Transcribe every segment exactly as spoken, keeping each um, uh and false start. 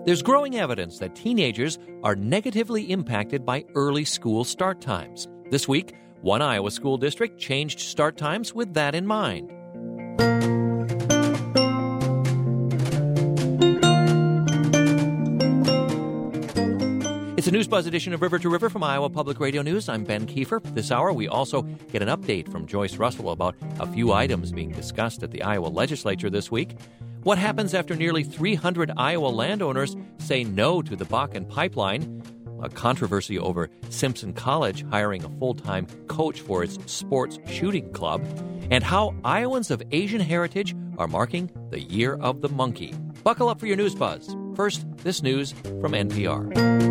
There's growing evidence that teenagers are negatively impacted by early school start times. This week, one Iowa school district changed start times with that in mind. It's a News Buzz edition of River to River from Iowa Public Radio News. I'm Ben Kiefer. This hour, we also get an update from Joyce Russell about a few items being discussed at the Iowa legislature this week. What happens after nearly three hundred Iowa landowners say no to the Bakken pipeline? A controversy over Simpson College hiring a full-time coach for its sports shooting club. And how Iowans of Asian heritage are marking the Year of the Monkey. Buckle up for your News Buzz. First, this news from N P R.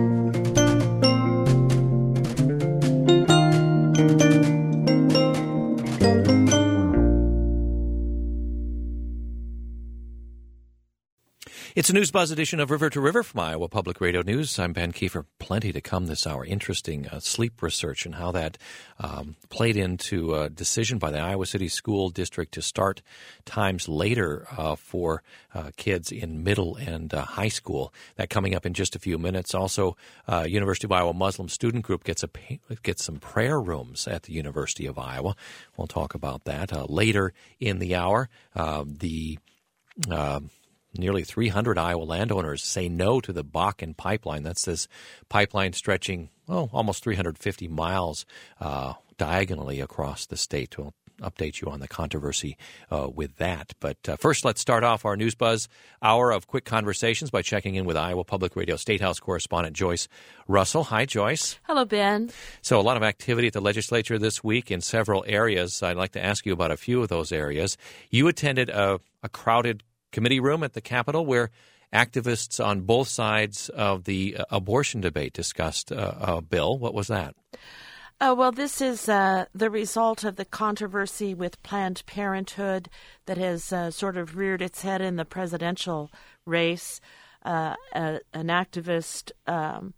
It's a News Buzz edition of River to River from Iowa Public Radio News. I'm Ben Kiefer. Plenty to come this hour. Interesting uh, sleep research and how that um, played into a decision by the Iowa City School District to start times later uh, for uh, kids in middle and uh, high school. That coming up in just a few minutes. Also, uh, University of Iowa Muslim Student Group gets a gets some prayer rooms at the University of Iowa. We'll talk about that uh, later in the hour. Uh, the uh, Nearly three hundred Iowa landowners say no to the Bakken pipeline. That's this pipeline stretching, oh, almost three hundred fifty miles uh, diagonally across the state. We'll update you on the controversy uh, with that. But uh, first, let's start off our News Buzz hour of quick conversations by checking in with Iowa Public Radio State House correspondent Joyce Russell. Hi, Joyce. Hello, Ben. So a lot of activity at the legislature this week in several areas. I'd like to ask you about a few of those areas. You attended a, a crowded committee room at the Capitol where activists on both sides of the uh, abortion debate discussed uh, a bill. What was that? Uh, well, this is uh, the result of the controversy with Planned Parenthood that has uh, sort of reared its head in the presidential race. Uh, a, an activist um,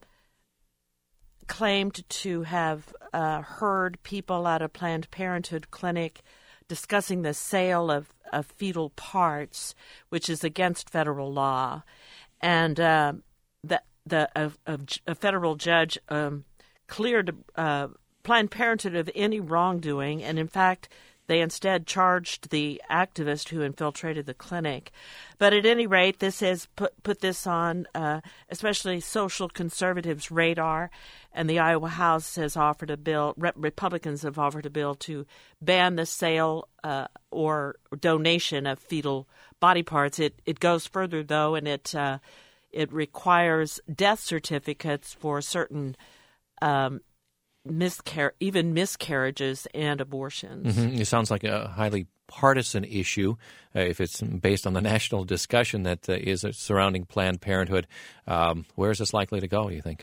claimed to have uh, heard people at a Planned Parenthood clinic discussing the sale of, of fetal parts, which is against federal law. And uh, the, the, a, a, a federal judge um, cleared uh, Planned Parenthood of any wrongdoing, and in fact, they instead charged the activist who infiltrated the clinic. But at any rate, this has put, put this on uh, especially social conservatives' radar, and the Iowa House has offered a bill, Rep- Republicans have offered a bill to ban the sale uh, or donation of fetal body parts. It it goes further, though, and it, uh, it requires death certificates for certain um Miscar- even miscarriages and abortions. Mm-hmm. It sounds like a highly partisan issue uh, if it's based on the national discussion that uh, is surrounding Planned Parenthood. Um, where is this likely to go, you think?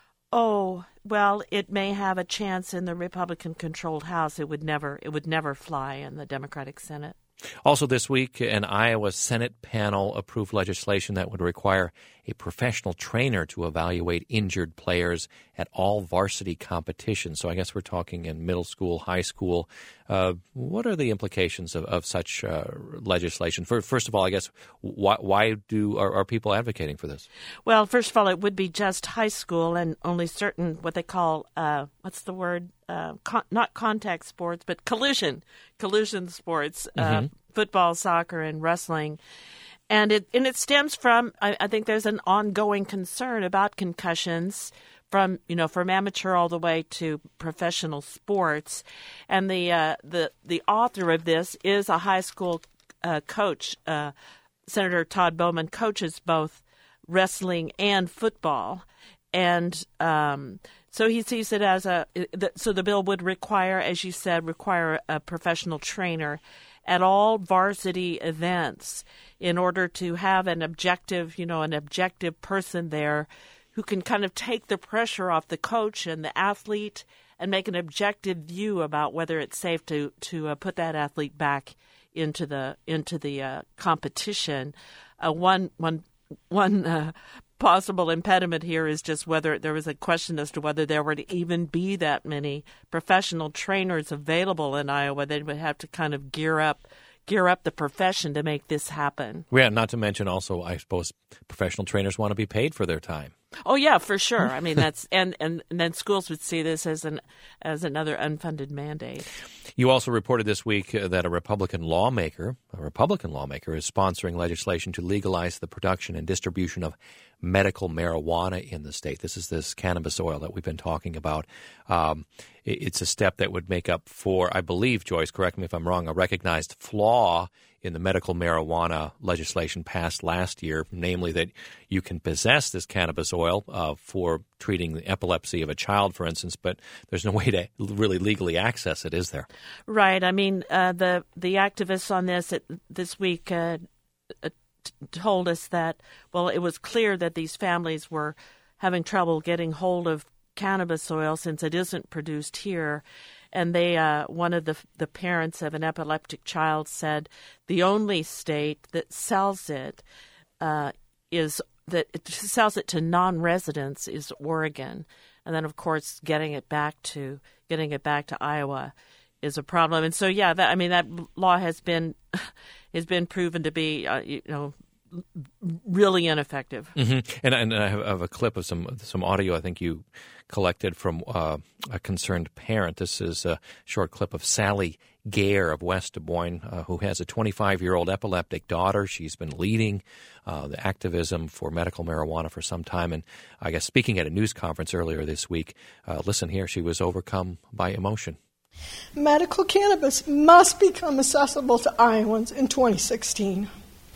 Oh, well, it may have a chance in the Republican-controlled House. It would never, it would never fly in the Democratic Senate. Also this week, an Iowa Senate panel approved legislation that would require a professional trainer to evaluate injured players at all varsity competitions. So I guess we're talking in middle school, high school. Uh, what are the implications of, of such uh, legislation? For, first of all, I guess, why, why do are, are people advocating for this? Well, first of all, it would be just high school and only certain what they call, uh, what's the word? Uh, con- not contact sports, but collision, collision sports, uh, mm-hmm. football, soccer, and wrestling. And it and it stems from, I, I think there's an ongoing concern about concussions from, you know, from amateur all the way to professional sports. And the uh, the, the author of this is a high school uh, coach. Uh, Senator Todd Bowman coaches both wrestling and football. And um, so he sees it as a – so the bill would require, as you said, require a professional trainer at all varsity events in order to have an objective, you know, an objective person there who can kind of take the pressure off the coach and the athlete and make an objective view about whether it's safe to to uh, put that athlete back into the into the uh, competition. Uh, one one one uh, possible impediment here is just whether there was a question as to whether there would even be that many professional trainers available in Iowa. They would have to kind of gear up gear up the profession to make this happen. Yeah, not to mention also, I suppose, professional trainers want to be paid for their time. Oh yeah, for sure. I mean, that's and, and, and then schools would see this as an as another unfunded mandate. You also reported this week uh, that a Republican lawmaker, a Republican lawmaker, is sponsoring legislation to legalize the production and distribution of medical marijuana in the state. This is this cannabis oil that we've been talking about. Um, it, it's a step that would make up for, I believe, Joyce, correct me if I'm wrong, a recognized flaw in the medical marijuana legislation passed last year, namely that you can possess this cannabis oil uh, for treating the epilepsy of a child, for instance, but there's no way to really legally access it, is there? Right. I mean, uh, the the activists on this uh, this week uh, uh, t- told us that, well, it was clear that these families were having trouble getting hold of cannabis oil since it isn't produced here. And they, uh, one of the the parents of an epileptic child said the only state that sells it uh, is that it sells it to non-residents is Oregon, and then of course getting it back to getting it back to Iowa is a problem. And so yeah, that, I mean that law has been has been proven to be uh, you know. really ineffective. Mm-hmm. And, and I have a clip of some some audio I think you collected from uh, a concerned parent. This is a short clip of Sally Gare of West Des Moines, uh, who has a twenty-five-year-old epileptic daughter. She's been leading uh, the activism for medical marijuana for some time. And I guess speaking at a news conference earlier this week, uh, listen here, she was overcome by emotion. Medical cannabis must become accessible to Iowans in twenty sixteen.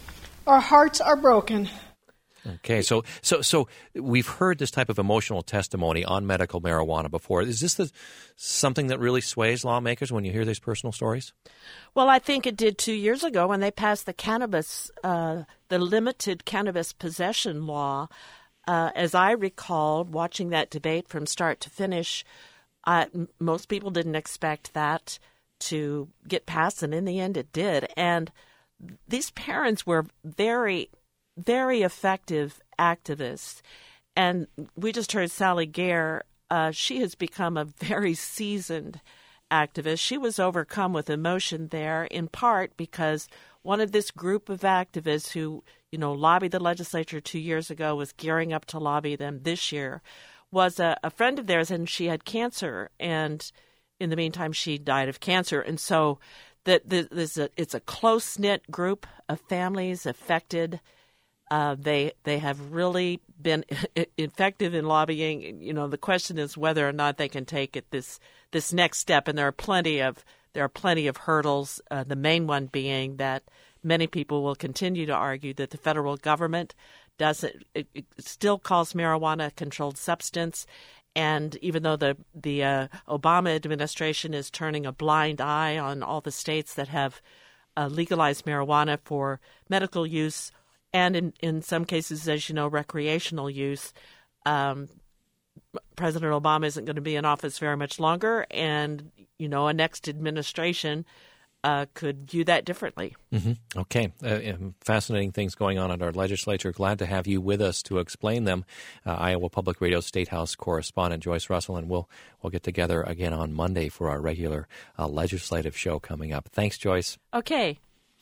Our hearts are broken. Okay, so so so we've heard this type of emotional testimony on medical marijuana before. Is this the, something that really sways lawmakers when you hear these personal stories? Well, I think it did two years ago when they passed the cannabis, uh, the limited cannabis possession law. Uh, as I recalled, watching that debate from start to finish, uh, m- most people didn't expect that to get passed, and in the end it did. And these parents were very, very effective activists. And we just heard Sally Gare. Uh, she has become a very seasoned activist. She was overcome with emotion there, in part because one of this group of activists who, you know, lobbied the legislature two years ago was gearing up to lobby them this year, was a, a friend of theirs, and she had cancer. And in the meantime, she died of cancer. And so that there's a, it's a close-knit group of families affected. Uh, they they have really been effective in lobbying. You know, the question is whether or not they can take it this this next step. And there are plenty of there are plenty of hurdles. Uh, the main one being that many people will continue to argue that the federal government doesn't it, it still calls marijuana a controlled substance. And even though the the uh, Obama administration is turning a blind eye on all the states that have uh, legalized marijuana for medical use and in, in some cases, as you know, recreational use, um, President Obama isn't going to be in office very much longer. And, you know, a next administration Uh, could view that differently. Mm-hmm. Okay. Uh, fascinating things going on at our legislature. Glad to have you with us to explain them. Uh, Iowa Public Radio State House correspondent Joyce Russell, and we'll we'll get together again on Monday for our regular uh, legislative show coming up. Thanks, Joyce. Okay.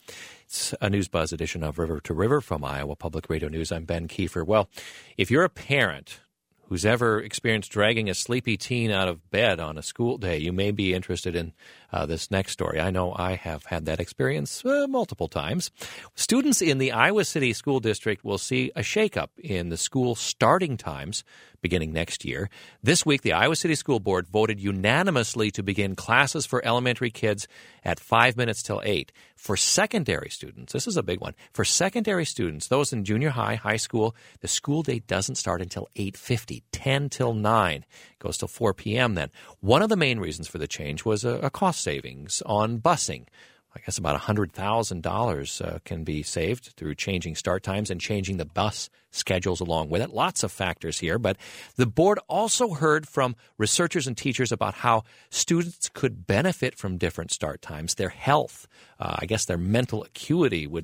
It's a News Buzz edition of River to River from Iowa Public Radio News. I'm Ben Kiefer. Well, if you're a parent who's ever experienced dragging a sleepy teen out of bed on a school day, you may be interested in uh, this next story. I know I have had that experience uh, multiple times. Students in the Iowa City School District will see a shakeup in the school starting times beginning next year. This week, the Iowa City School Board voted unanimously to begin classes for elementary kids at five minutes till eight. For secondary students, this is a big one. For secondary students, those in junior high, high school, the school day doesn't start until eight fifty, ten till nine. It goes till four p.m. then. One of the main reasons for the change was a, a cost savings on busing. I guess about one hundred thousand dollars uh, can be saved through changing start times and changing the bus schedules along with it. Lots of factors here, but the board also heard from researchers and teachers about how students could benefit from different start times, their health. Uh, I guess their mental acuity would be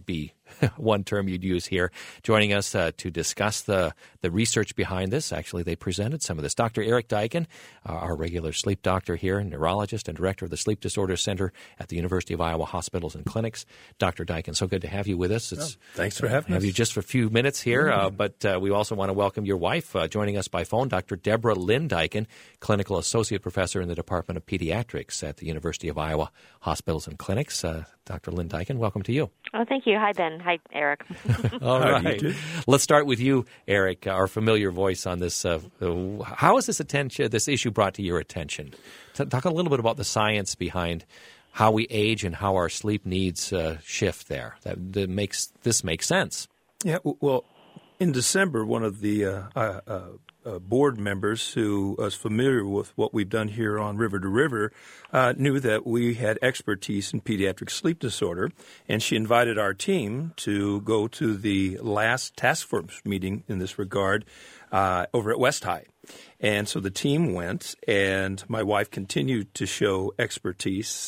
one term you'd use here. Joining us uh, to discuss the, the research behind this. Actually, they presented some of this. Doctor Eric Duyken, uh, our regular sleep doctor here, neurologist and director of the Sleep Disorders Center at the University of Iowa Hospitals and Clinics. Doctor Duyken, so good to have you with us. It's, oh, thanks for having uh, us. Have you just for a few minutes here, mm-hmm. uh, but uh, we also want to welcome your wife uh, joining us by phone, Doctor Deborah Lynn Duyken, clinical associate professor in the Department of Pediatrics at the University of Iowa Hospitals and Clinics. Uh, Doctor Lynn Duyken, welcome to you. Oh, thank you. Hi, Ben. Hi, Eric. All right. Let's start with you, Eric, our familiar voice on this. Uh, how is this attention, this issue brought to your attention? Talk a little bit about the science behind how we age and how our sleep needs uh, shift there. That, that makes this makes sense. Yeah. Well, in December, one of the uh, uh, uh, board members who was familiar with what we've done here on River to River uh, knew that we had expertise in pediatric sleep disorder, and she invited our team to go to the last task force meeting in this regard uh, over at West High. And so the team went, and my wife continued to show expertise,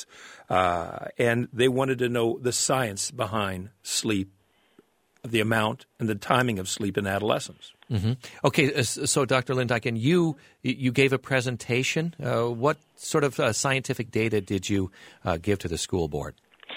uh, and they wanted to know the science behind sleep, the amount and the timing of sleep in adolescence. Mm-hmm. Okay, so Doctor Lynn Duyken, you you gave a presentation. Uh, what sort of uh, scientific data did you uh, give to the school board?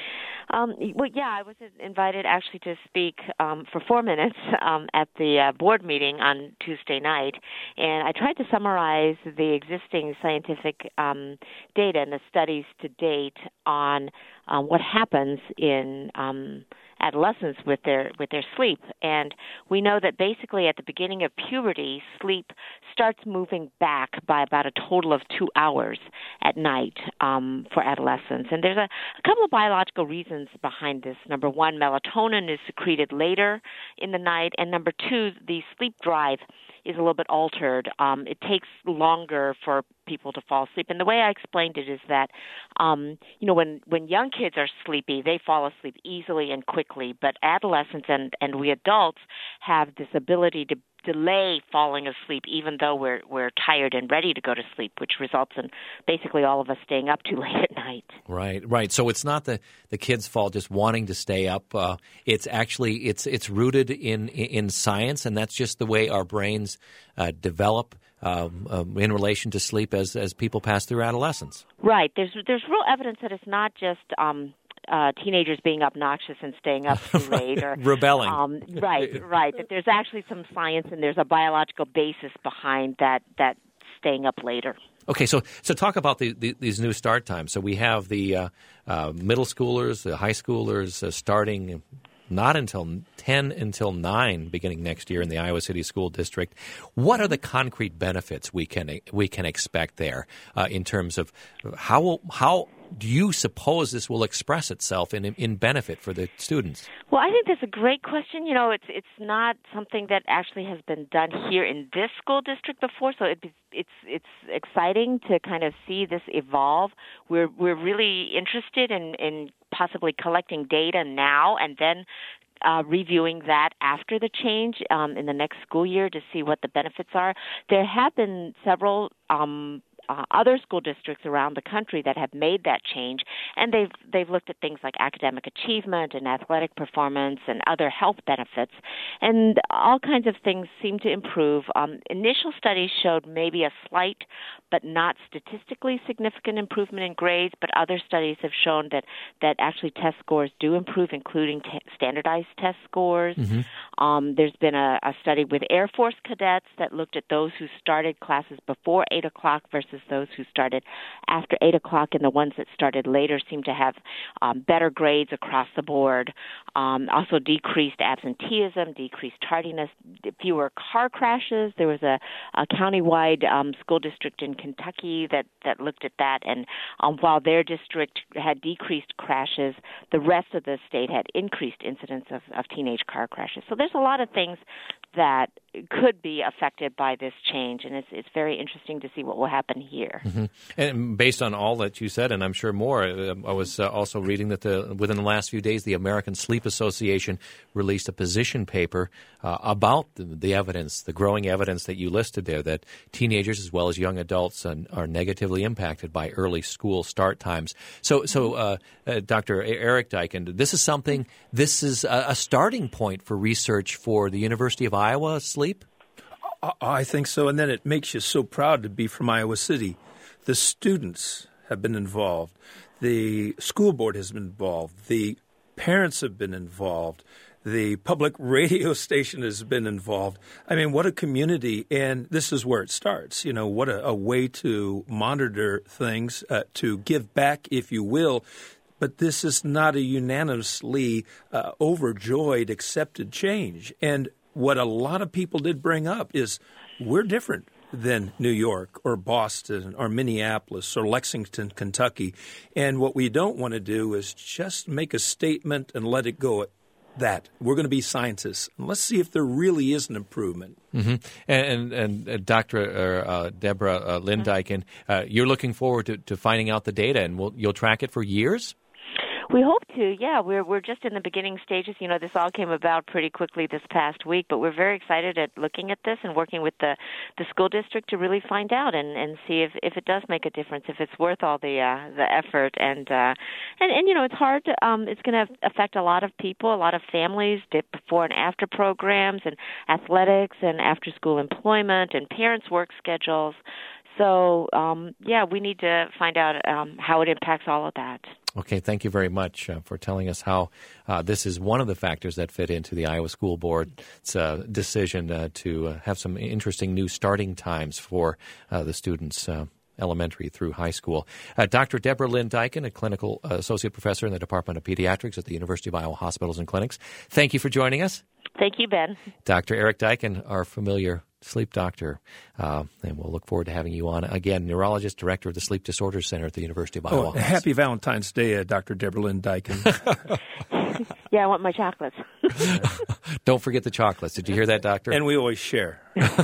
Um, well, yeah, I was invited actually to speak um, for four minutes um, at the uh, board meeting on Tuesday night, and I tried to summarize the existing scientific um, data and the studies to date on um, what happens in um, adolescents with their with their sleep. And we know that basically at the beginning of puberty, sleep starts moving back by about a total of two hours at night um, for adolescents. And there's a, a couple of biological reasons behind this. Number one, melatonin is secreted later in the night, and number two, the sleep drive is a little bit altered. Um, it takes longer for people to fall asleep. And the way I explained it is that, um, you know, when, when young kids are sleepy, they fall asleep easily and quickly. But adolescents and, and we adults have this ability to delay falling asleep even though we're we're tired and ready to go to sleep, which results in basically all of us staying up too late at night. Right, right. So it's not the, the kids' fault just wanting to stay up. Uh, it's actually it's it's rooted in in science, and that's just the way our brains uh, develop um, um, in relation to sleep as as people pass through adolescence. Right. There's there's real evidence that it's not just um, Uh, teenagers being obnoxious and staying up too late, or rebelling. Um, right, right. That there's actually some science and there's a biological basis behind that. That staying up later. Okay, so so talk about the, the, these new start times. So we have the uh, uh, middle schoolers, the high schoolers uh, starting not until ten until nine beginning next year in the Iowa City School District. What are the concrete benefits we can we can expect there uh, in terms of how how do you suppose this will express itself in in benefit for the students? Well, I think that's a great question. You know, it's it's not something that actually has been done here in this school district before, so it, it's it's exciting to kind of see this evolve. We're we're really interested in, in possibly collecting data now and then Uh, reviewing that after the change um, in the next school year to see what the benefits are. There have been several um, uh, other school districts around the country that have made that change, and they've they've looked at things like academic achievement and athletic performance and other health benefits, and all kinds of things seem to improve. Um, initial studies showed maybe a slight but not statistically significant improvement in grades, but other studies have shown that, that actually test scores do improve, including t- standardized test scores. Mm-hmm. Um, there's been a, a study with Air Force cadets that looked at those who started classes before eight o'clock versus those who started after eight o'clock, and the ones that started later seem to have um, better grades across the board. Um, also decreased absenteeism, decreased tardiness, fewer car crashes. There was a, a countywide um, school district in Kentucky that, that looked at that, and um, while their district had decreased crashes, the rest of the state had increased incidence of, of teenage car crashes. So there's a lot of things that could be affected by this change, and it's it's very interesting to see what will happen here. Mm-hmm. And based on all that you said, and I'm sure more, I was uh, also reading that the, within the last few days, the American Sleep Association released a position paper uh, about the, the evidence, the growing evidence that you listed there, that teenagers as well as young adults uh, are negatively impacted by early school start times. So, so uh, uh, Doctor Eric Deichen, this is something, this is a, a starting point for research for the University of Iowa sleep? I think so, and then it makes you so proud to be from Iowa City. The students have been involved. The school board has been involved. The parents have been involved. The public radio station has been involved. I mean, what a community, and this is where it starts. You know, what a, a way to monitor things, uh, to give back, if you will. But this is not a unanimously uh, overjoyed, accepted change. And what a lot of people did bring up is we're different than New York or Boston or Minneapolis or Lexington, Kentucky. And what we don't want to do is just make a statement and let it go at that. We're going to be scientists. And let's see if there really is an improvement. Mm-hmm. And, and, and uh, Doctor Uh, Deborah uh, Lynn Deichen, uh, you're looking forward to, to finding out the data, and we'll, you'll track it for years? We hope to, yeah. We're we're just in the beginning stages. You know, this all came about pretty quickly this past week, but we're very excited at looking at this and working with the, the school district to really find out and, and see if, if it does make a difference, if it's worth all the uh, the effort. And, uh, and and you know, it's hard. To, um, it's going to affect a lot of people, a lot of families, before and after programs, and athletics, and after school employment, and parents' work schedules. So, um, yeah, we need to find out um, how it impacts all of that. Okay, thank you very much uh, for telling us how uh, this is one of the factors that fit into the Iowa School Board's uh, decision uh, to uh, have some interesting new starting times for uh, the students, uh, elementary through high school. Uh, Doctor Deborah Lynn Deichen, a clinical uh, associate professor in the Department of Pediatrics at the University of Iowa Hospitals and Clinics. Thank you for joining us. Thank you, Ben. Doctor Eric Deichen, our familiar sleep doctor, uh, and we'll look forward to having you on again. Neurologist, director of the Sleep Disorders Center at the University of Iowa. Oh, happy Valentine's Day, uh, Doctor Deborah Lynn Deichen. Yeah, I want my chocolates. Don't forget the chocolates. Did you hear that, Doctor? And we always share.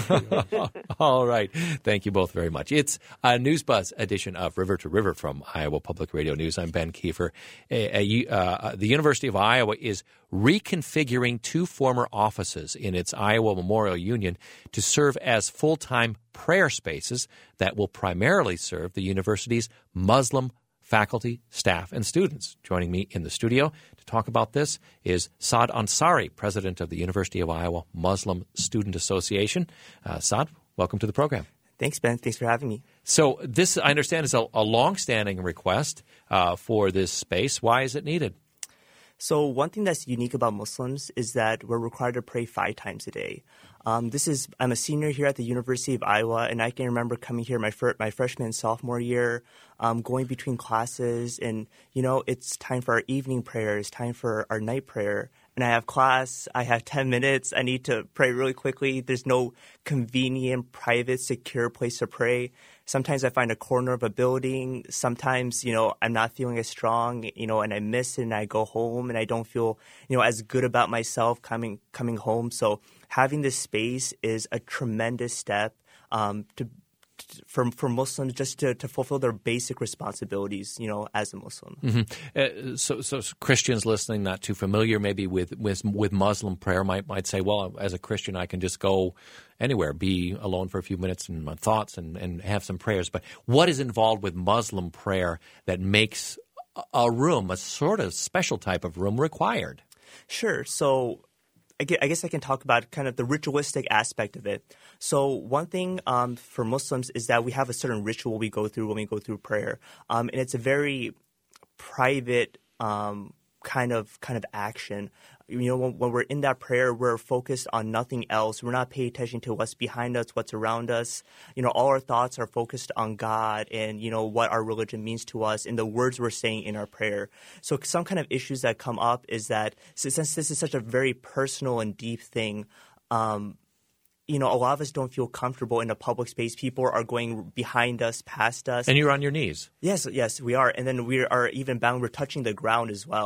All right. Thank you both very much. It's a News Buzz edition of River to River from Iowa Public Radio News. I'm Ben Kiefer. A, a, uh, the University of Iowa is reconfiguring two former offices in its Iowa Memorial Union to serve as full-time prayer spaces that will primarily serve the university's Muslim faculty, staff, and students. Joining me in the studio to talk about this is Saad Ansari, president of the University of Iowa Muslim Student Association. Uh, Saad, welcome to the program. Thanks, Ben. Thanks for having me. So this, I understand, is a, a long-standing request uh, for this space. Why is it needed? So one thing that's unique about Muslims is that we're required to pray five times a day. Um, this is I'm a senior here at the University of Iowa, and I can remember coming here my fir- my freshman and sophomore year, um, going between classes, and you know it's time for our evening prayer, it's time for our night prayer, and I have class, I have ten minutes, I need to pray really quickly. There's no convenient, private, secure place to pray. Sometimes I find a corner of a building. Sometimes, you know, I'm not feeling as strong, you know, and I miss it and I go home and I don't feel, you know, as good about myself coming coming home. So having this space is a tremendous step um, to for for Muslims just to, to fulfill their basic responsibilities, you know, as a Muslim. Mm-hmm. Uh, so, so Christians listening, not too familiar maybe with, with with Muslim prayer, might might say, well, as a Christian, I can just go anywhere, be alone for a few minutes in my thoughts and, and have some prayers. But what is involved with Muslim prayer that makes a room, a sort of special type of room, required? Sure. So I guess I can talk about kind of the ritualistic aspect of it. So one thing um, for Muslims is that we have a certain ritual we go through when we go through prayer, um, and it's a very private um, kind of kind of action. You know, when, when we're in that prayer, we're focused on nothing else. We're not paying attention to what's behind us, what's around us. You know, all our thoughts are focused on God and, you know, what our religion means to us and the words we're saying in our prayer. So some kind of issues that come up is that since this is such a very personal and deep thing, um, you know, a lot of us don't feel comfortable in a public space. People are going behind us, past us. And you're on your knees. Yes, yes, we are. And then we are even bound. We're touching the ground as well.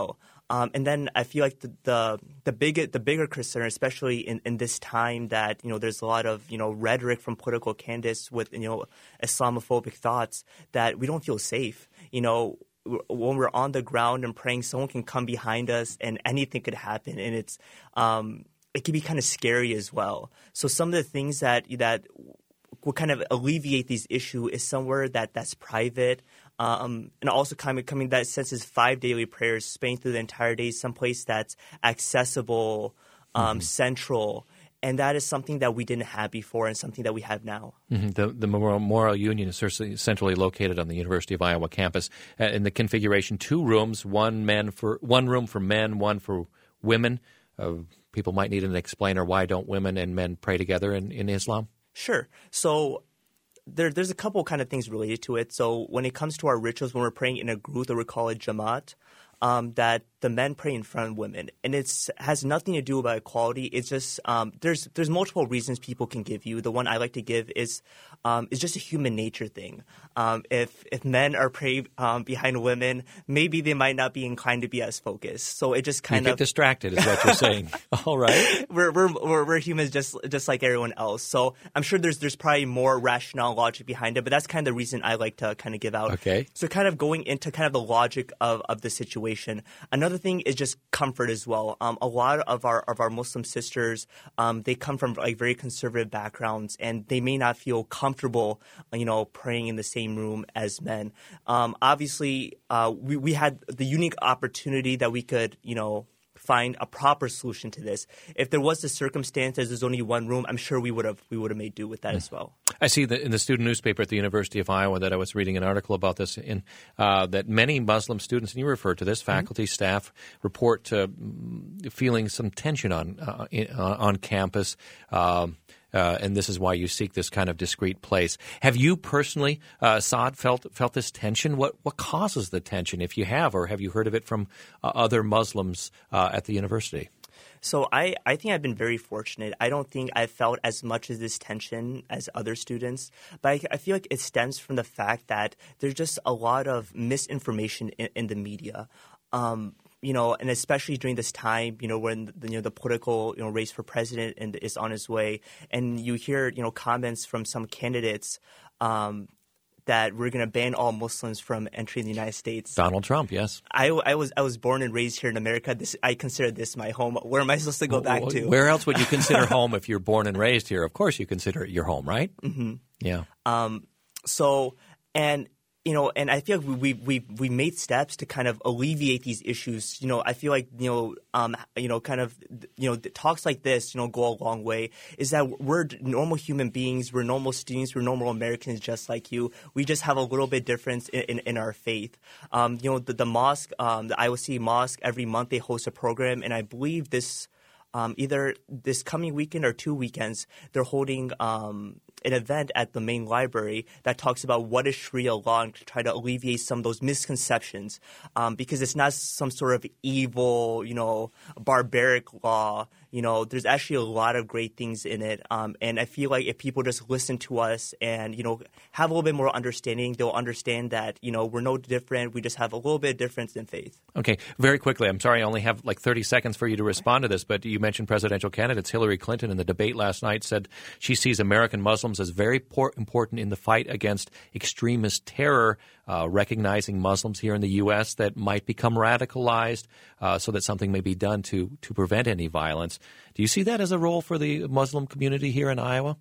Um, and then I feel like the the the bigger the bigger concern, especially in, in this time that you know there's a lot of you know rhetoric from political candidates with you know Islamophobic thoughts, that we don't feel safe. You know, when we're on the ground and praying, someone can come behind us and anything could happen, and it's um, it can be kind of scary as well. So some of the things that that will kind of alleviate these issues is somewhere that that's private. Um, and also kind of coming that sense is five daily prayers, spending through the entire day, someplace that's accessible, um, mm-hmm. central. And that is something that we didn't have before and something that we have now. Mm-hmm. The, the Memorial Union is centrally located on the University of Iowa campus. Uh, in the configuration, two rooms, one men for one room for men, one for women. Uh, people might need an explainer. Why don't women and men pray together in, in Islam? Sure. So There, there's a couple kind of things related to it. So when it comes to our rituals, when we're praying in a group, that we call it Jamaat, um, that the men pray in front of women, and it's has nothing to do about equality. It's just um, there's there's multiple reasons people can give you. The one I like to give is um, is just a human nature thing. Um, if if men are praying um, behind women, maybe they might not be inclined to be as focused. So it just kind you of get distracted, is what you're saying. All right, we're, we're we're we're humans just just like everyone else. So I'm sure there's there's probably more rationale logic behind it, but that's kind of the reason I like to kind of give out. Okay. So kind of going into kind of the logic of, of the situation. Another thing is just comfort as well. Um, a lot of our of our Muslim sisters, um, they come from like very conservative backgrounds, and they may not feel comfortable, you know, praying in the same room as men. Um, obviously, uh, we we had the unique opportunity that we could, you know, find a proper solution to this. If there was the circumstances, there's only one room, I'm sure we would have we would have made do with that mm. as well. I see that in the student newspaper at the University of Iowa that I was reading an article about this in uh, that many Muslim students, and you refer to this, faculty, mm-hmm. staff, report uh, feeling some tension on uh, in, uh, on campus. Um, Uh, and this is why you seek this kind of discreet place. Have you personally, uh, Saad, felt felt this tension? What what causes the tension, if you have, or have you heard of it from uh, other Muslims uh, at the university? So I, I think I've been very fortunate. I don't think I've felt as much of this tension as other students, but I, I feel like it stems from the fact that there's just a lot of misinformation in, in the media. Um, You know, and especially during this time, you know, when the, you know the political you know race for president and is on its way, and you hear you know comments from some candidates um, that we're going to ban all Muslims from entering the United States. Donald Trump, yes. I, I was I was born and raised here in America. This I consider this my home. Where am I supposed to go back to? Where else would you consider home if you're born and raised here? Of course, you consider it your home, right? Mm-hmm. Yeah. Um. So and. You know, and I feel like we we we made steps to kind of alleviate these issues. You know, I feel like you know, um, you know, kind of, you know, talks like this, you know, go a long way. Is that we're normal human beings, we're normal students, we're normal Americans, just like you. We just have a little bit difference in, in, in our faith. Um, you know, the, the mosque, um, the Iowa City Mosque, every month they host a program, and I believe this, um, either this coming weekend or two weekends, they're holding. Um, an event at the main library that talks about what is Sharia law and to try to alleviate some of those misconceptions um, because it's not some sort of evil, you know, barbaric law. You know, there's actually a lot of great things in it. Um, and I feel like if people just listen to us and, you know, have a little bit more understanding, they'll understand that, you know, we're no different. We just have a little bit of difference in faith. Okay. Very quickly, I'm sorry I only have like thirty seconds for you to respond to this, but you mentioned presidential candidates. Hillary Clinton in the debate last night said she sees American Muslims as very por- important in the fight against extremist terror, uh, recognizing Muslims here in the U S that might become radicalized uh, so that something may be done to to prevent any violence. Do you see that as a role for the Muslim community here in Iowa?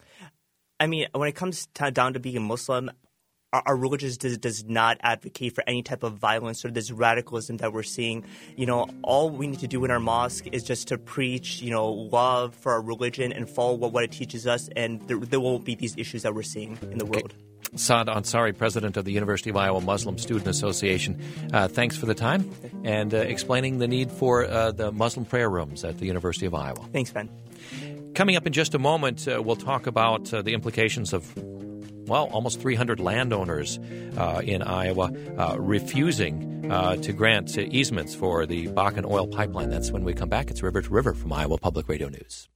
I mean, when it comes to, down to being a Muslim, our, our religion does, does not advocate for any type of violence or this radicalism that we're seeing. You know, all we need to do in our mosque is just to preach, you know, love for our religion and follow what, what it teaches us, and there, there won't be these issues that we're seeing in the okay. world. Saad Ansari, president of the University of Iowa Muslim Student Association, uh, thanks for the time and uh, explaining the need for uh, the Muslim prayer rooms at the University of Iowa. Thanks, Ben. Coming up in just a moment, uh, we'll talk about uh, the implications of, well, almost three hundred landowners uh, in Iowa uh, refusing uh, to grant uh, easements for the Bakken oil pipeline. That's when we come back. It's River to River from Iowa Public Radio News.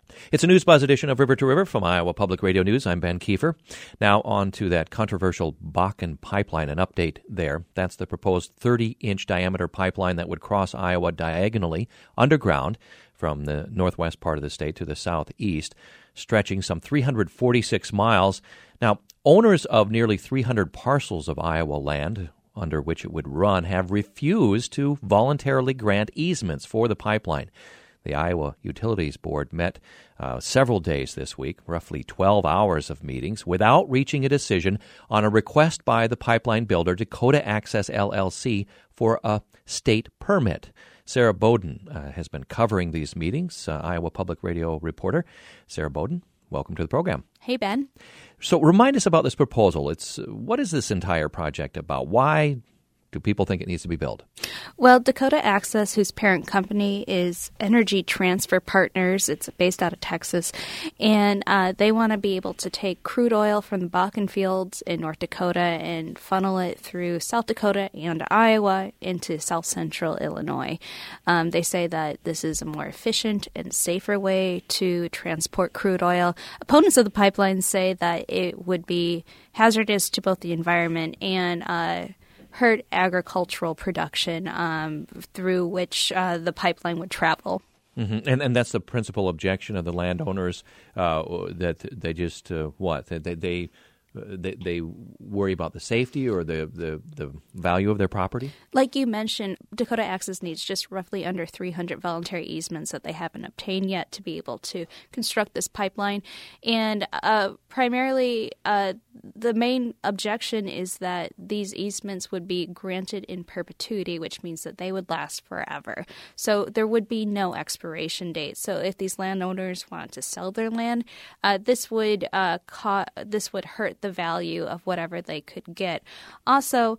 It's a News Buzz edition of River to River from Iowa Public Radio News. I'm Ben Kiefer. Now on to that controversial Bakken pipeline, an update there. That's the proposed thirty-inch diameter pipeline that would cross Iowa diagonally underground from the northwest part of the state to the southeast, stretching some three hundred forty-six miles. Now, owners of nearly three hundred parcels of Iowa land under which it would run have refused to voluntarily grant easements for the pipeline. The Iowa Utilities Board met uh, several days this week, roughly twelve hours of meetings, without reaching a decision on a request by the pipeline builder, Dakota Access L L C, for a state permit. Sarah Bowden uh, has been covering these meetings, uh, Iowa Public Radio reporter. Sarah Bowden, welcome to the program. Hey, Ben. So remind us about this proposal. It's what is this entire project about? Why do people think it needs to be built? Well, Dakota Access, whose parent company is Energy Transfer Partners, it's based out of Texas, and uh, they want to be able to take crude oil from the Bakken fields in North Dakota and funnel it through South Dakota and Iowa into south central Illinois. Um, they say that this is a more efficient and safer way to transport crude oil. Opponents of the pipeline say that it would be hazardous to both the environment and uh hurt agricultural production um, through which uh, the pipeline would travel. Mm-hmm. And and that's the principal objection of the landowners, uh, that they just, uh, what, they, they they they worry about the safety or the, the, the value of their property? Like you mentioned, Dakota Access needs just roughly under three hundred voluntary easements that they haven't obtained yet to be able to construct this pipeline. And uh, primarily, uh, the main objection is that these easements would be granted in perpetuity, which means that they would last forever. So there would be no expiration date. So if these landowners want to sell their land, uh, this would uh, ca- this would hurt the value of whatever they could get. Also,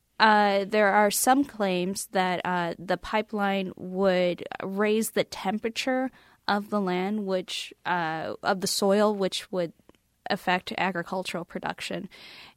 uh, there are some claims that uh, the pipeline would raise the temperature of the land, which uh, of the soil, which would affect agricultural production.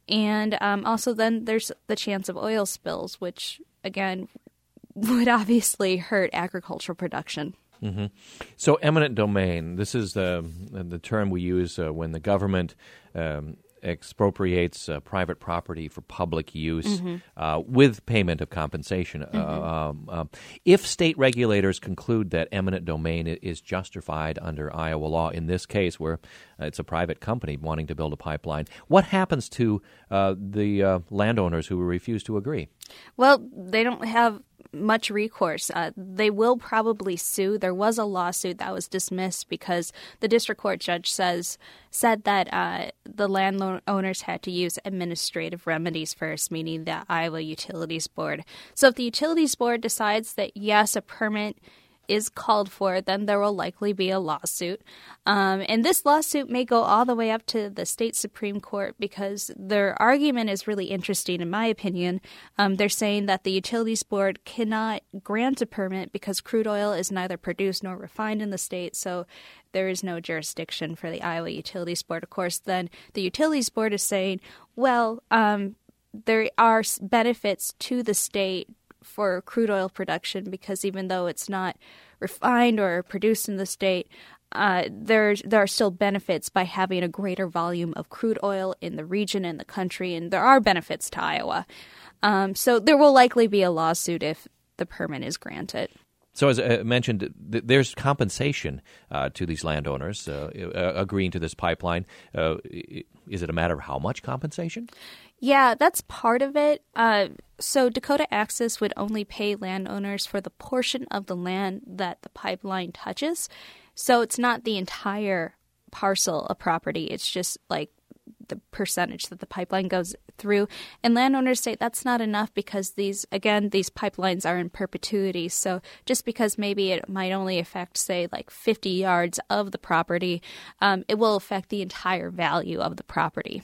And um, also then there's the chance of oil spills, which, again, would obviously hurt agricultural production. Mm-hmm. So eminent domain, this is the, the term we use uh, when the government um, expropriates uh, private property for public use mm-hmm. uh, with payment of compensation. Mm-hmm. Uh, um, uh, if state regulators conclude that eminent domain is justified under Iowa law, in this case where it's a private company wanting to build a pipeline, what happens to uh, the uh, landowners who refuse to agree? Well, they don't have much recourse. Uh, they will probably sue. There was a lawsuit that was dismissed because the district court judge says said that uh, the landowners had to use administrative remedies first, meaning the Iowa Utilities Board. So if the Utilities Board decides that, yes, a permit is called for, then there will likely be a lawsuit. Um, and this lawsuit may go all the way up to the state Supreme Court because their argument is really interesting, in my opinion. Um, they're saying that the Utilities Board cannot grant a permit because crude oil is neither produced nor refined in the state, so there is no jurisdiction for the Iowa Utilities Board. Of course, then the Utilities Board is saying, well, um, there are benefits to the state for crude oil production because even though it's not refined or produced in the state, uh, there's, there are still benefits by having a greater volume of crude oil in the region and the country, and there are benefits to Iowa. Um, so there will likely be a lawsuit if the permit is granted. So as I mentioned, th- there's compensation uh, to these landowners uh, uh, agreeing to this pipeline. Uh, is it a matter of how much compensation? Yeah, that's part of it. Uh, so Dakota Access would only pay landowners for the portion of the land that the pipeline touches. So it's not the entire parcel of property. It's just like the percentage that the pipeline goes through. And landowners say that's not enough because these, again, these pipelines are in perpetuity. So just because maybe it might only affect, say, like fifty yards of the property, um, it will affect the entire value of the property.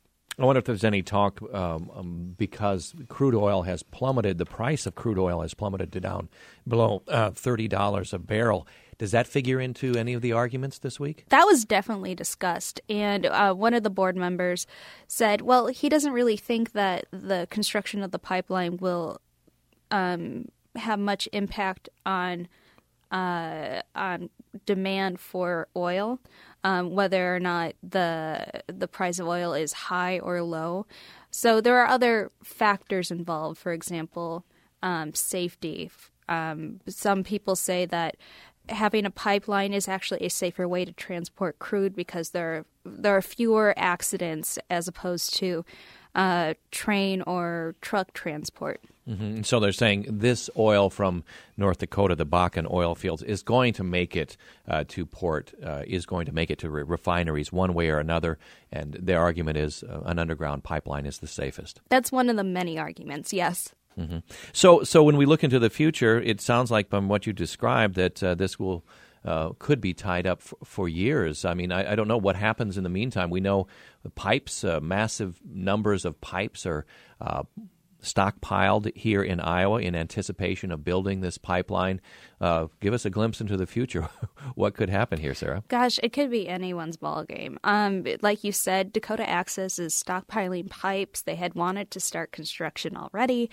I wonder if there's any talk um, um, because crude oil has plummeted, the price of crude oil has plummeted to down below uh, thirty dollars a barrel. Does that figure into any of the arguments this week? That was definitely discussed. And uh, one of the board members said, well, he doesn't really think that the construction of the pipeline will um, have much impact on uh, on demand for oil, um, whether or not the the price of oil is high or low. So there are other factors involved. For example, um, safety. Um, some people say that having a pipeline is actually a safer way to transport crude because there are, there are fewer accidents as opposed to uh, train or truck transport. Mm-hmm. So they're saying this oil from North Dakota, the Bakken oil fields, is going to make it uh, to port, uh, is going to make it to re- refineries one way or another, and their argument is uh, an underground pipeline is the safest. That's one of the many arguments, yes. Mm-hmm. So, so when we look into the future, it sounds like from what you described that uh, this will uh, could be tied up f- for years. I mean, I, I don't know what happens in the meantime. We know the pipes, uh, massive numbers of pipes are uh, stockpiled here in Iowa in anticipation of building this pipeline. Uh, give us a glimpse into the future. What could happen here, Sarah? Gosh, it could be anyone's ballgame. Um, like you said, Dakota Access is stockpiling pipes. They had wanted to start construction already.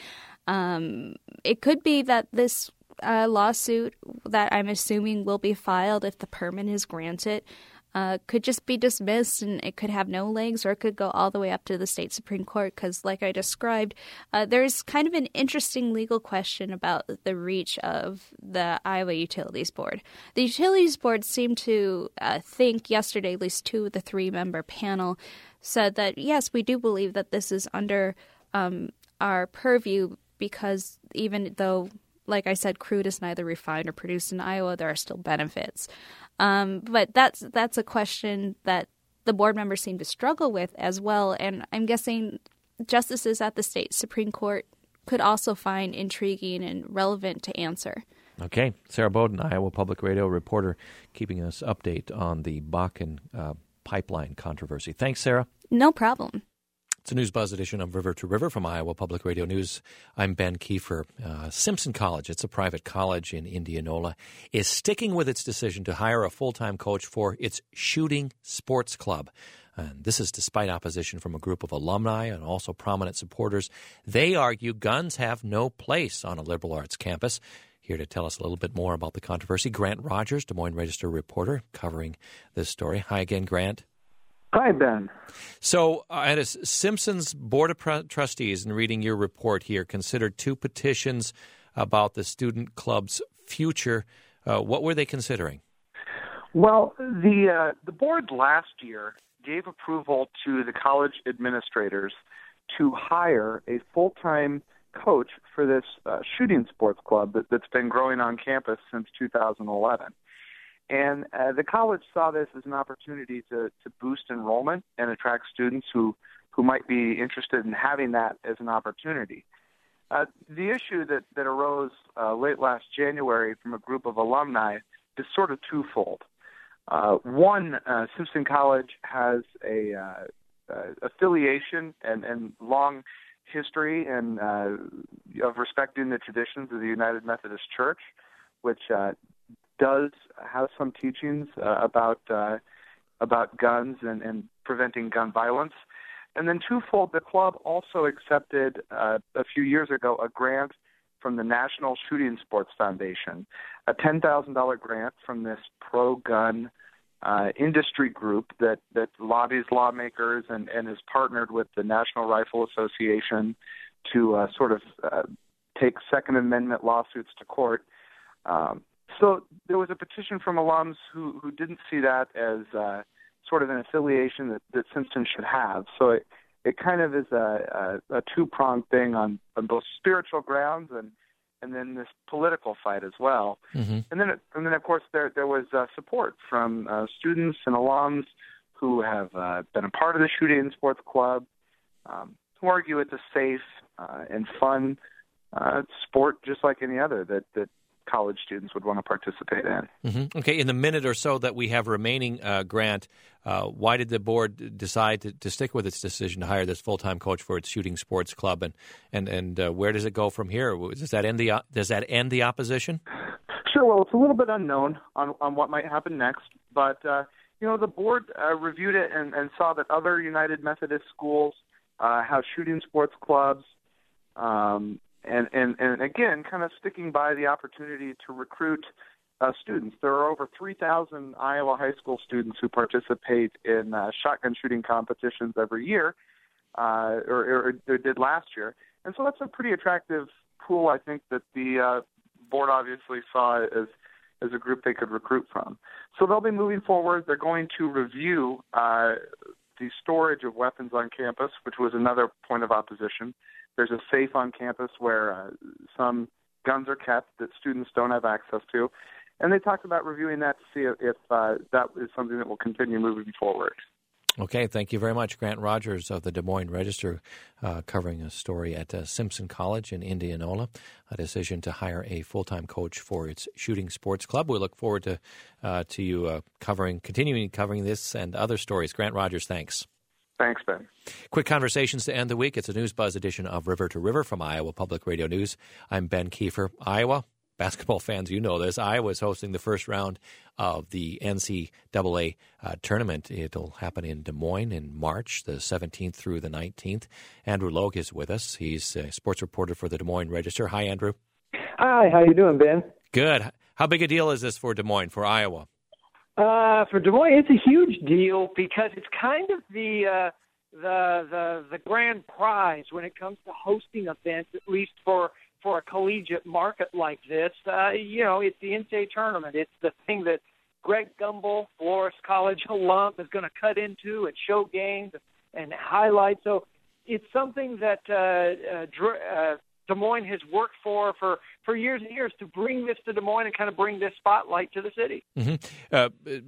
Um, it could be that this uh, lawsuit that I'm assuming will be filed if the permit is granted Uh, could just be dismissed and it could have no legs, or it could go all the way up to the state Supreme Court because, like I described, uh, there's kind of an interesting legal question about the reach of the Iowa Utilities Board. The Utilities Board seemed to uh, think yesterday, at least two of the three-member panel said that, yes, we do believe that this is under um, our purview because even though, like I said, crude is neither refined or produced in Iowa, there are still benefits. Um, but that's that's a question that the board members seem to struggle with as well. And I'm guessing justices at the state Supreme Court could also find intriguing and relevant to answer. Okay. Sarah Bowden, Iowa Public Radio reporter, keeping us update on the Bakken uh, pipeline controversy. Thanks, Sarah. No problem. It's a News Buzz edition of River to River from Iowa Public Radio News. I'm Ben Kiefer. Uh, Simpson College, it's a private college in Indianola, is sticking with its decision to hire a full-time coach for its shooting sports club. And this is despite opposition from a group of alumni and also prominent supporters. They argue guns have no place on a liberal arts campus. Here to tell us a little bit more about the controversy, Grant Rogers, Des Moines Register reporter, covering this story. Hi again, Grant. Hi, Ben. So, uh, as Simpson's Board of Trustees, in reading your report here, considered two petitions about the student club's future. Uh, what were they considering? Well, the uh, the board last year gave approval to the college administrators to hire a full-time coach for this uh, shooting sports club that, that's been growing on campus since two thousand eleven. And uh, the college saw this as an opportunity to, to boost enrollment and attract students who, who might be interested in having that as an opportunity. Uh, the issue that, that arose uh, late last January from a group of alumni is sort of twofold. Uh, one, uh, Simpson College has a uh, uh, affiliation and, and long history and uh, of respecting the traditions of the United Methodist Church, which uh, does have some teachings uh, about uh, about guns and, and preventing gun violence. And then twofold, the club also accepted uh, a few years ago a grant from the National Shooting Sports Foundation, a ten thousand dollars grant from this pro-gun uh, industry group that, that lobbies lawmakers and, and is partnered with the National Rifle Association to uh, sort of uh, take Second Amendment lawsuits to court. Um, So there was a petition from alums who, who didn't see that as uh, sort of an affiliation that, that Simpson should have. So it, it kind of is a, a, a two-pronged thing on, on both spiritual grounds and, and then this political fight as well. Mm-hmm. And then, and then of course, there there was uh, support from uh, students and alums who have uh, been a part of the shooting sports club, um, who argue it's a safe uh, and fun uh, sport just like any other that that. college students would want to participate in. Mm-hmm. Okay, in the minute or so that we have remaining, uh, Grant, uh, why did the board decide to, to stick with its decision to hire this full-time coach for its shooting sports club, and and and uh, where does it go from here? Does that end the does that end the opposition? Sure. Well, it's a little bit unknown on, on what might happen next, but uh, you know, the board uh, reviewed it and, and saw that other United Methodist schools uh, have shooting sports clubs. Um, And, and, and again, kind of sticking by the opportunity to recruit uh, students. There are over three thousand Iowa high school students who participate in uh, shotgun shooting competitions every year, uh, or, or, or did last year. And so that's a pretty attractive pool, I think, that the uh, board obviously saw as as a group they could recruit from. So they'll be moving forward. They're going to review uh, the storage of weapons on campus, which was another point of opposition. There's a safe on campus where uh, some guns are kept that students don't have access to. And they talked about reviewing that to see if, if uh, that is something that will continue moving forward. Okay, thank you very much. Grant Rogers of the Des Moines Register uh, covering a story at uh, Simpson College in Indianola, a decision to hire a full-time coach for its shooting sports club. We look forward to uh, to you uh, covering, continuing covering this and other stories. Grant Rogers, thanks. Thanks, Ben. Quick conversations to end the week. It's a News Buzz edition of River to River from Iowa Public Radio News. I'm Ben Kiefer. Iowa, basketball fans, you know this. Iowa is hosting the first round of the N C double A uh, tournament. It'll happen in Des Moines in March, the seventeenth through the nineteenth. Andrew Logue is with us. He's a sports reporter for the Des Moines Register. Hi, Andrew. Hi, how you doing, Ben? Good. How big a deal is this for Des Moines, for Iowa? Uh, for Des Moines, it's a huge deal because it's kind of the uh, the the the grand prize when it comes to hosting events, at least for for a collegiate market like this. Uh, you know, it's the N C double A tournament. It's the thing that Greg Gumbel, Loras College alum, is going to cut into and show games and highlight. So it's something that uh, uh, Dr- uh, Des Moines has worked for, for for years and years to bring this to Des Moines and kind of bring this spotlight to the city. Mm-hmm. Uh,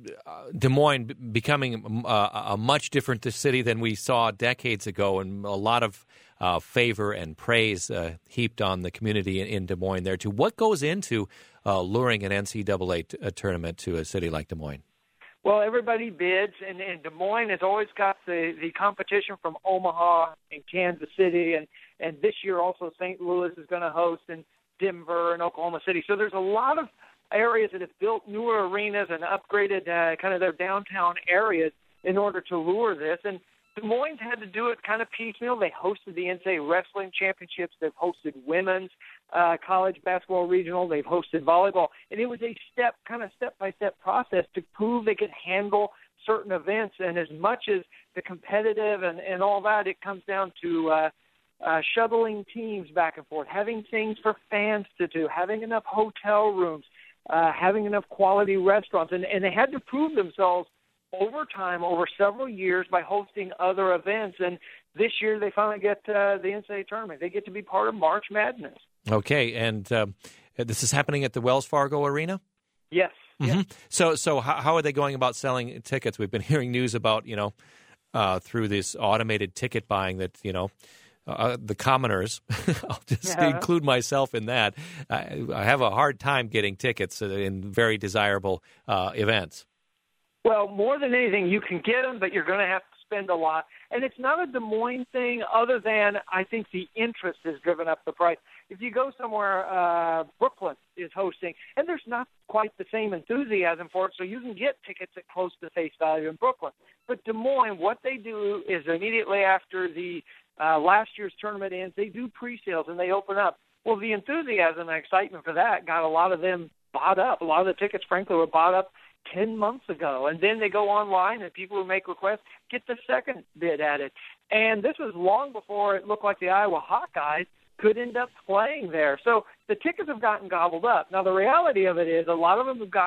Des Moines becoming uh, a much different city than we saw decades ago, and a lot of uh, favor and praise uh, heaped on the community in, in Des Moines there too. What goes into uh, luring an N C double A t- a tournament to a city like Des Moines? Well, everybody bids, and, and Des Moines has always got the, the competition from Omaha and Kansas City, and, and this year also Saint Louis is going to host, and Denver and Oklahoma City. So there's a lot of areas that have built newer arenas and upgraded uh, kind of their downtown areas in order to lure this. And Des Moines had to do it kind of piecemeal. They hosted the N C double A Wrestling Championships. They've hosted women's uh, college basketball regional. They've hosted volleyball. And it was a step, kind of step-by-step process to prove they could handle certain events. And as much as the competitive and, and all that, it comes down to uh, uh, shuttling teams back and forth, having things for fans to do, having enough hotel rooms, uh, having enough quality restaurants. And, and they had to prove themselves over time, over several years, by hosting other events. And this year they finally get uh, the N C double A tournament. They get to be part of March Madness. Okay, and um, this is happening at the Wells Fargo Arena? Yes. Mm-hmm. yes. So so how, how are they going about selling tickets? We've been hearing news about, you know, uh, through this automated ticket buying that, you know, uh, the commoners, I'll just yeah. include myself in that, I, I have a hard time getting tickets in very desirable uh, events. Well, more than anything, you can get them, but you're going to have to spend a lot. And it's not a Des Moines thing other than I think the interest has driven up the price. If you go somewhere, uh, Brooklyn is hosting, and there's not quite the same enthusiasm for it, so you can get tickets at close to face value in Brooklyn. But Des Moines, what they do is immediately after the uh, last year's tournament ends, they do pre-sales and they open up. Well, the enthusiasm and excitement for that got a lot of them bought up. A lot of the tickets, frankly, were bought up ten months ago. And then they go online and people who make requests get the second bid at it. And this was long before it looked like the Iowa Hawkeyes could end up playing there. So the tickets have gotten gobbled up. Now, the reality of it is a lot of them have got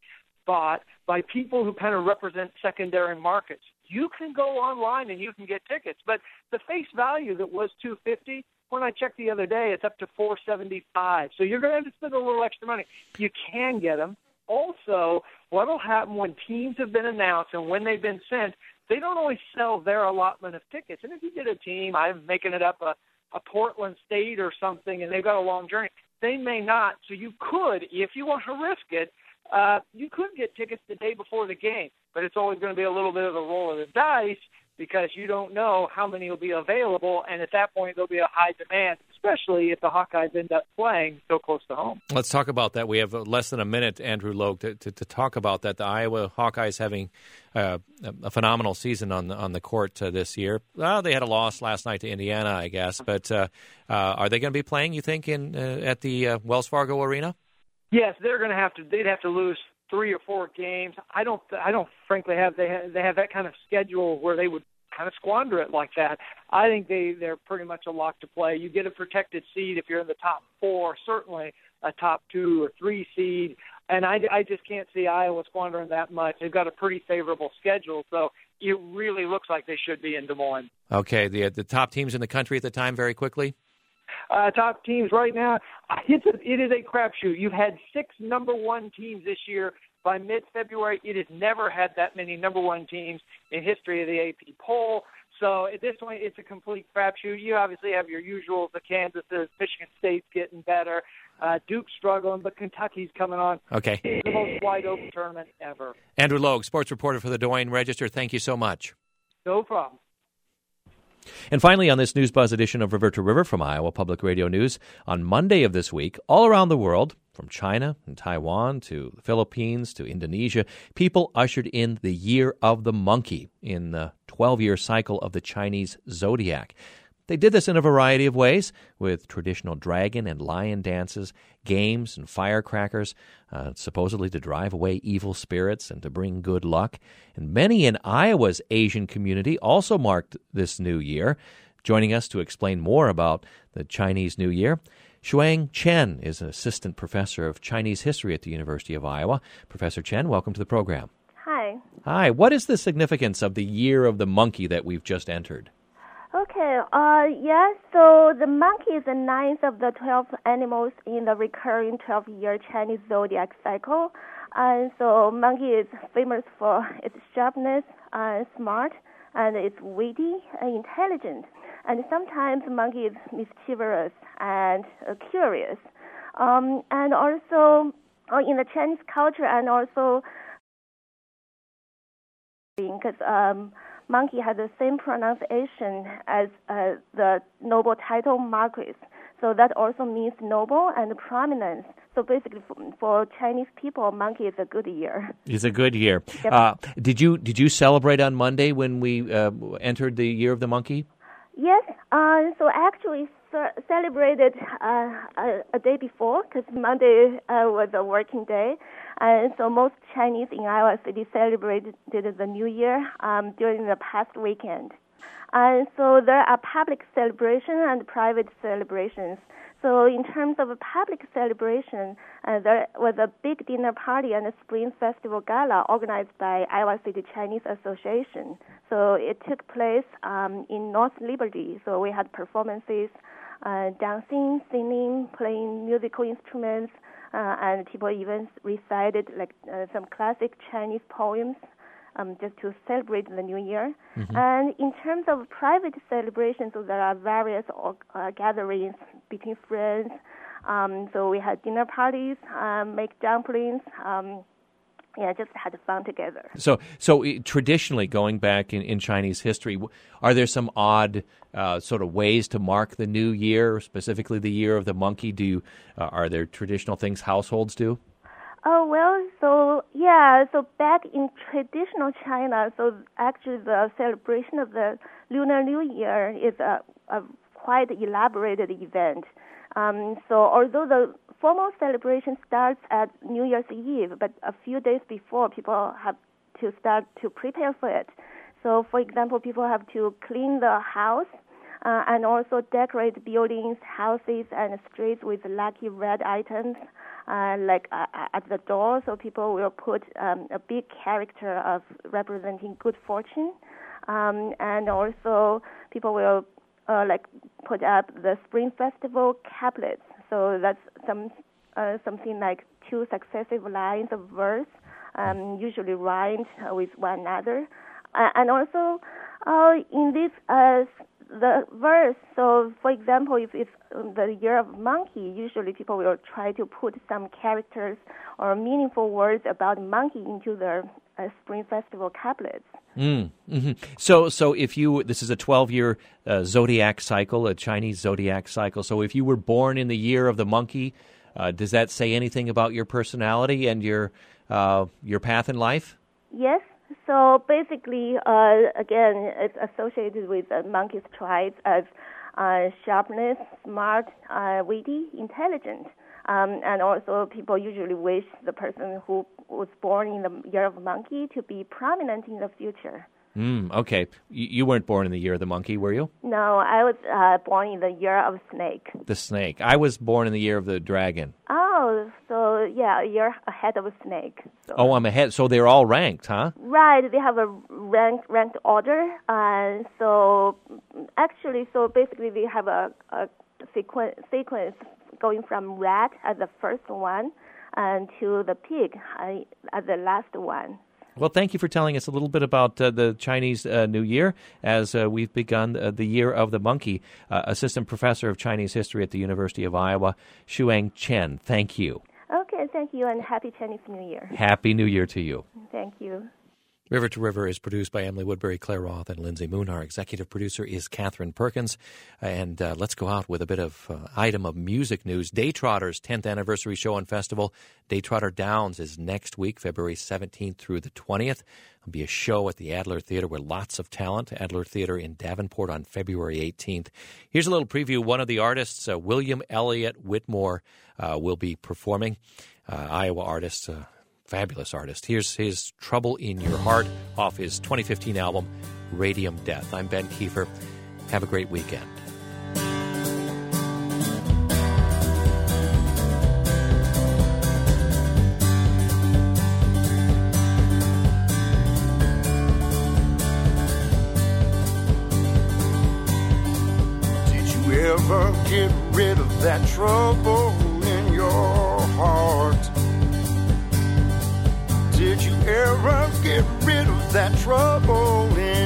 bought by people who kind of represent secondary markets. You can go online and you can get tickets, but the face value that was two hundred fifty dollars, when I checked the other day, it's up to four hundred seventy-five dollars. So you're going to have to spend a little extra money. You can get them. Also, what will happen when teams have been announced and when they've been sent, they don't always sell their allotment of tickets. And if you get a team, I'm making it up, a, a Portland State or something, and they've got a long journey, they may not. So you could, if you want to risk it, uh, you could get tickets the day before the game. But it's always going to be a little bit of a roll of the dice because you don't know how many will be available. And at that point, there'll be a high demand, especially if the Hawkeyes end up playing so close to home. Let's talk about that. We have less than a minute, Andrew Logue, to, to, to talk about that. The Iowa Hawkeyes having uh, a phenomenal season on the, on the court uh, this year. Well, they had a loss last night to Indiana, I guess. But uh, uh, are they going to be playing, you think, in uh, at the uh, Wells Fargo Arena? Yes, they're going to have to. They'd have to lose three or four games. I don't. I don't. Frankly, have they have, they have that kind of schedule where they would kind of squander it like that. I think they they're pretty much a lock to play. You get a protected seed if you're in the top four. Certainly a top two or three seed. And I, I just can't see Iowa squandering that much. They've got a pretty favorable schedule, so it really looks like they should be in Des Moines. Okay, the the top teams in the country at the time, very quickly. Uh, top teams right now, it's a, it is a crapshoot. You've had six number one teams this year. By mid-February, it has never had that many number one teams in history of the A P poll. So at this point, it's a complete crapshoot. You obviously have your usuals, the Kansases, Michigan State's getting better, uh, Duke's struggling, but Kentucky's coming on. Okay. It's the most wide-open tournament ever. Andrew Logue, sports reporter for the Des Moines Register. Thank you so much. No problem. And finally, on this News Buzz edition of River to River from Iowa Public Radio News, on Monday of this week, all around the world, from China and Taiwan to the Philippines to Indonesia, people ushered in the Year of the Monkey in the twelve-year cycle of the Chinese zodiac. They did this in a variety of ways, with traditional dragon and lion dances, games and firecrackers, uh, supposedly to drive away evil spirits and to bring good luck. And many in Iowa's Asian community also marked this new year. Joining us to explain more about the Chinese New Year, Shuang Chen is an assistant professor of Chinese history at the University of Iowa. Professor Chen, welcome to the program. Hi. Hi. What is the significance of the Year of the Monkey that we've just entered? Okay, uh, yeah, so the monkey is the ninth of the twelve animals in the recurring twelve-year Chinese zodiac cycle. And so monkey is famous for its sharpness, uh, smart, and it's witty and intelligent. And sometimes monkey is mischievous and uh, curious. Um, and also uh, in the Chinese culture and also because um, monkey has the same pronunciation as uh, the noble title Marquis. So that also means noble and prominence. So basically, for, for Chinese people, monkey is a good year. It's a good year. Yep. Uh, did you did you celebrate on Monday when we uh, entered the Year of the Monkey? Yes. Uh, so actually ce- celebrated uh, a, a day before because Monday uh, was a working day. And so most Chinese in Iowa City celebrated the New Year um, during the past weekend. And so there are public celebrations and private celebrations. So in terms of a public celebration, uh, there was a big dinner party and a Spring Festival Gala organized by Iowa City Chinese Association. So it took place um, in North Liberty. So we had performances, uh, dancing, singing, playing musical instruments, uh, and people even recited like uh, some classic Chinese poems. Um, just to celebrate the New Year. Mm-hmm. And in terms of private celebrations, so there are various uh, gatherings between friends. Um, so we had dinner parties, um, make dumplings, um, yeah, just had fun together. So, so traditionally, going back in, in Chinese history, are there some odd uh, sort of ways to mark the New Year, specifically the Year of the Monkey? Do you, uh, are there traditional things households do? Oh, well, so, yeah, so back in traditional China, so actually the celebration of the Lunar New Year is a, a quite elaborated event. Um, so although the formal celebration starts at New Year's Eve, but a few days before, people have to start to prepare for it. So, for example, people have to clean the house uh, and also decorate buildings, houses, and streets with lucky red items. Uh, like uh, at the door, so people will put um, a big character of representing good fortune, um, and also people will uh, like put up the Spring Festival couplets. So that's some uh, something like two successive lines of verse, um, usually rhymed uh, with one another, uh, and also uh, in this uh, the verse. So, for example, if it's the Year of Monkey, usually people will try to put some characters or meaningful words about monkey into their uh, Spring Festival couplets. Mm, mm-hmm. So, so if you this is a twelve-year uh, zodiac cycle, a Chinese zodiac cycle. So, if you were born in the Year of the Monkey, uh, does that say anything about your personality and your uh, your path in life? Yes. So basically, uh, again, it's associated with uh, monkey's traits as uh, sharpness, smart, uh, witty, intelligent. Um, and also, people usually wish the person who was born in the year of the monkey to be prominent in the future. Mm, okay. You, you weren't born in the year of the monkey, were you? No, I was uh, born in the year of snake. The snake. I was born in the year of the dragon. Oh, so yeah, a year ahead of a snake. So. Oh, I'm ahead. So they're all ranked, huh? Right. They have a ranked ranked order. And so actually, so basically they have a, a sequence, sequence going from rat as the first one and to the pig uh, as the last one. Well, thank you for telling us a little bit about uh, the Chinese uh, New Year as uh, we've begun uh, the Year of the Monkey. Uh, Assistant Professor of Chinese History at the University of Iowa, Shuang Chen, thank you. Okay, thank you, and Happy Chinese New Year. Happy New Year to you. Thank you. River to River is produced by Emily Woodbury, Claire Roth, and Lindsay Moon. Our executive producer is Catherine Perkins. And uh, let's go out with a bit of uh, item of music news. Daytrotters' tenth anniversary show and festival, Daytrotter Downs, is next week, February seventeenth through the twentieth. There'll be a show at the Adler Theater with lots of talent. Adler Theater in Davenport on February eighteenth. Here's a little preview. One of the artists, uh, William Elliott Whitmore, uh, will be performing. Uh, Iowa artist, uh, fabulous artist. Here's his Trouble in Your Heart off his twenty fifteen album, Radium Death. I'm Ben Kiefer. Have a great weekend. Did you ever get rid of that trouble in your heart? Did you ever get rid of that trouble in